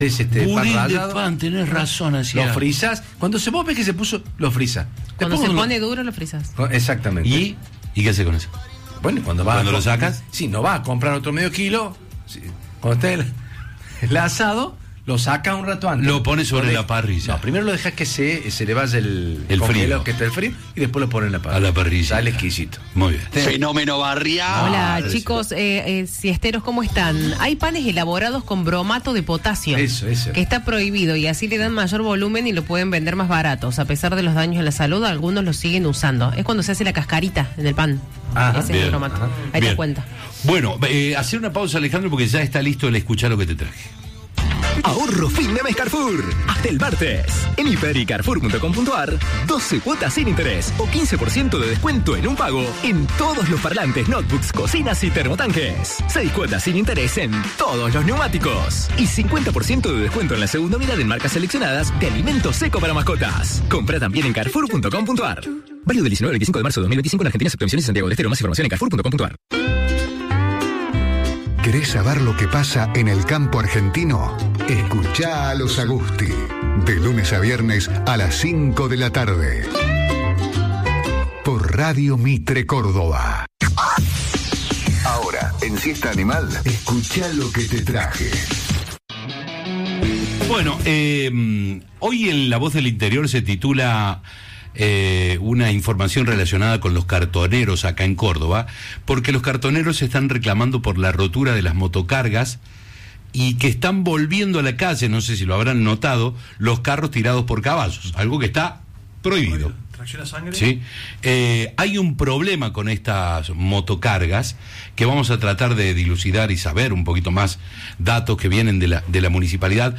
Es Puré pan de rallado, pan, tenés razón, así lo era. frizás. Cuando vos ves que se puso, lo frizás. Cuando Después se pone duro lo frizas. Exactamente. ¿Y qué haces con eso? Bueno, cuando ¿Cuando lo sacas? Sí, no vas a comprar otro medio kilo. Sí, cuando esté el asado, lo sacas un rato antes. Lo pones sobre la parrilla. No, primero lo dejas que se le vaya el frío. que está el frío, y después lo pones en la parrilla. A la parrilla. Sale exquisito. Muy bien. Fenómeno barrial. Hola chicos, siesteros, ¿cómo están? Hay panes elaborados con bromato de potasio. Eso. Que está prohibido y así le dan mayor volumen y lo pueden vender más baratos. A pesar de los daños a la salud, algunos lo siguen usando. Es cuando se hace la cascarita en el pan. Ajá, Ese es bien, el bromato. ajá. Ahí Bien. te cuenta. Bueno, hacer una pausa, Alejandro, porque ya está listo el escuchar lo que te traje. Ahorro fin de mes Carrefour. Hasta el martes. En hiper y carrefour.com.ar, 12 cuotas sin interés o 15% de descuento en un pago en todos los parlantes, notebooks, cocinas y termotanques. 6 cuotas sin interés en todos los neumáticos. Y 50% de descuento en la segunda unidad en marcas seleccionadas de alimento seco para mascotas. Compra también en carrefour.com.ar. Válido del 19 al 25 de marzo de 2025 en Argentina, excepto emisiones en Santiago del Estero. Más información en carrefour.com.ar. ¿Querés saber lo que pasa en el campo argentino? Escuchá a los Agusti, de lunes a viernes a las 5 de la tarde. Por Radio Mitre Córdoba. Ahora, en Siesta Animal, escuchá lo que te traje. Bueno, hoy en La Voz del Interior se titula una información relacionada con los cartoneros acá en Córdoba, porque los cartoneros están reclamando por la rotura de las motocargas y que están volviendo a la calle, no sé si lo habrán notado, los carros tirados por caballos, algo que está prohibido. ¿Tracciona sangre? Sí. Hay un problema con estas motocargas que vamos a tratar de dilucidar y saber un poquito más datos que vienen de la municipalidad,